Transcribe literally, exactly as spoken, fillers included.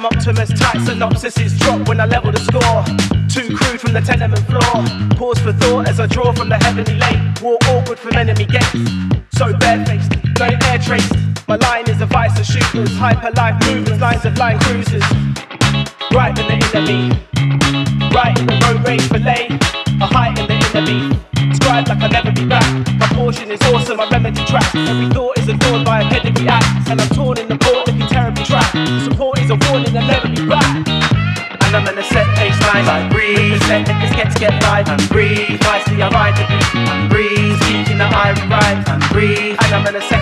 I'm Optimus, tight synopsis is drop when I level the score. Too crude from the tenement floor. Pause for thought as I draw from the heavenly lake. Walk awkward from enemy gates. So barefaced, no air traced. My line is a vice of shooters. Hyper life movements, lines of line cruisers. Right in the inner me. Right in the road rage fillet. A height in the inner beat. Scribe like I'll never be back. My portion is awesome, my remedy track. Every thought is adored by a pedigree act. And I'm torn in the port looking terribly trapped. Support is a warning, I'll never be back. And I'm in a set pace line. I breathe, set this gets get live and breathe. Nicely I ride the beat and breathe. Speaking that I rewrite and breathe. And I'm in a set